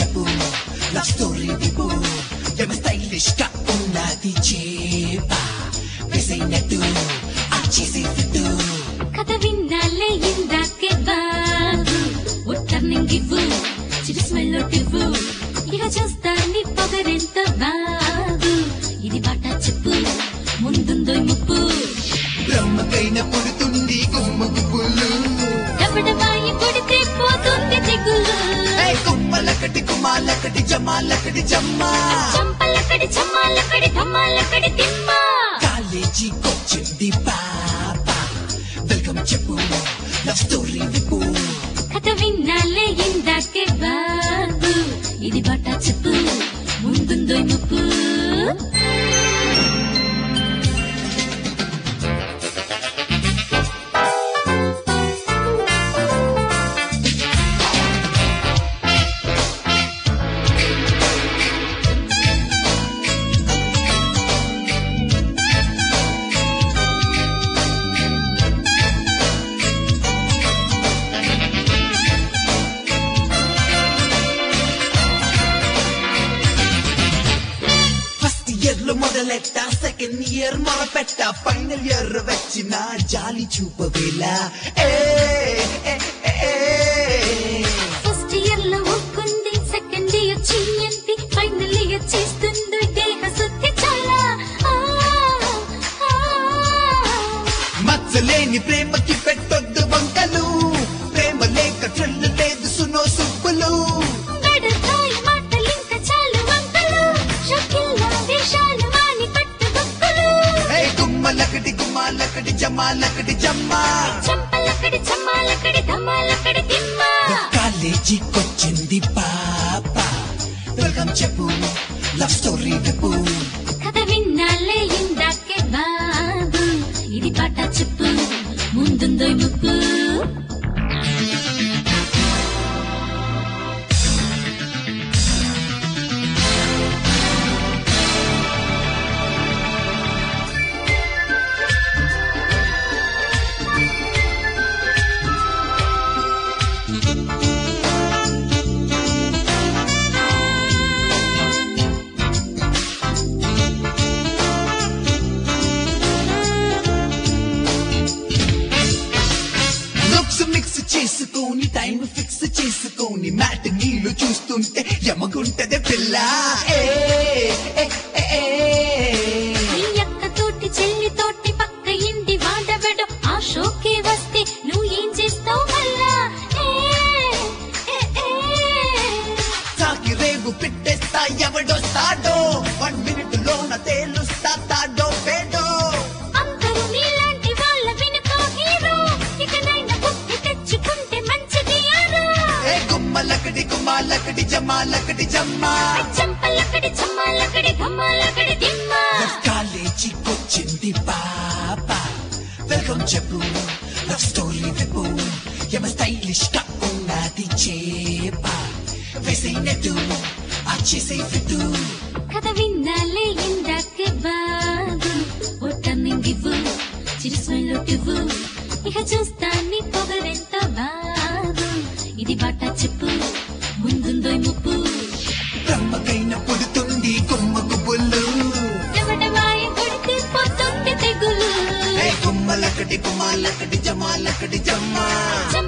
చెప్పు love story విప్పు ఏమ stylish గా ఉన్నది చేప వేసైనట్టు ఆ చేసే ఫిట్టు కథ విన్నాలే ఇందాకే బాబు టర్నింగ్ ఇవ్వు చిరు స్మెల్ ఇవ్వు ఇక చూస్తా నీ పొగరెంత బాబు ఇది బాట చెప్పు ముందుందో ముప్పు బ్రహ్మకైన పుడుతుంది గుమ్మ గుబ్బులు డబడబాయి కొడితే పోతుంది తెగులు కుమ్మలకటి కుమాలకటి జమాలకటి జమ్మా చంపలకడి చమ్మాలకడి ధమ్మాలకడి తిమ్మ కాలేజీకొచ్చింది పాప వెల్కమ్ చెప్పు లవ్ స్టోరీ విప్పు కథ విన్నాలే ఇందాకే బాబు ఇది బాట చెప్పు ముందుందో ముప్పు మొదలెట్ట సెకండ్ ఇయర్ మొదపెట్ట ఫైనల్ ఇయర్ వచ్చిన జాలి చూపవేళ ఫస్ట్ ఇయర్ లో ఒక్కుంది సెకండ్ ఇయర్ చెయ్యండి ఫైనల్ ఇయర్ చేస్తుంది దేహ శుద్ధి చాలా మచ్చలేని ప్రేమకి పెట్టొద్దు వంకలు ప్రేమ లేక థ్రిల్ లేదు సునో సుబ్బులు గుమ్మాలకటి జమాలకటి జమ్మా చంపలకడి చమ్మాలకడి ధమ్మాలకడి తిమ్మ కాలేజీకొచ్చింది పాప వెల్కమ్ చెప్పు లవ్ స్టోరీ విప్పు కథ విన్నాలే ఇందాకే బాబు ఇది పాట చెప్పు ముందుందో ముప్పు మిక్స్ చేసుకొని టైం ఫిక్స్ చేసుకొని మ్యాట్ నీళ్లు చూస్తుంటే యమగుంటది పిల్ల తోటి చెల్లి తోటి పక్క ఇంటి వాడబెడు ఆ షోకే వస్తే నువ్వు ఏం చేస్తావు మళ్ళా సాకి రేగు పెట్టేస్తా ఎవడొస్తాడో 1 minute లోన తేలుస్తా తాడో పేడో అందరూ నీలాంటి వాళ్ళ వెనుక హీరో ఇకనైనా బుద్ధి తెచ్చుకుంటే మంచిది యారో గుమ్మలకటి కుమాలకటి జమాలకటి జమ్మా చంపలకడి చమ్మాలకడి ధమ్మాలకడి తిమ్మ కాలేజీకొచ్చింది పాప వెల్కమ్ చెప్పు లవ్ స్టోరీ విప్పు ఏమ స్టైలిష్ గా ఉన్నది చేప వేసైనట్టు ఆ చేసే ఫిట్టు కథ విన్నాలే ఇందాకే బాబు టర్నింగ్ ఇవ్వు చిరు స్మెల్ ఇవ్వు ఇక చూస్తా నీ పొగరెంత బాబు ఇది బాట చెప్పు ముందుందో ముప్పు బ్రహ్మకైన పుడుతుంది గుమ్మ గుబ్బులు డబడబాయి కొడితే పోతుంది తెగులు గుమ్మలకటి కుమాలకటి జమాలకటి జమ్మా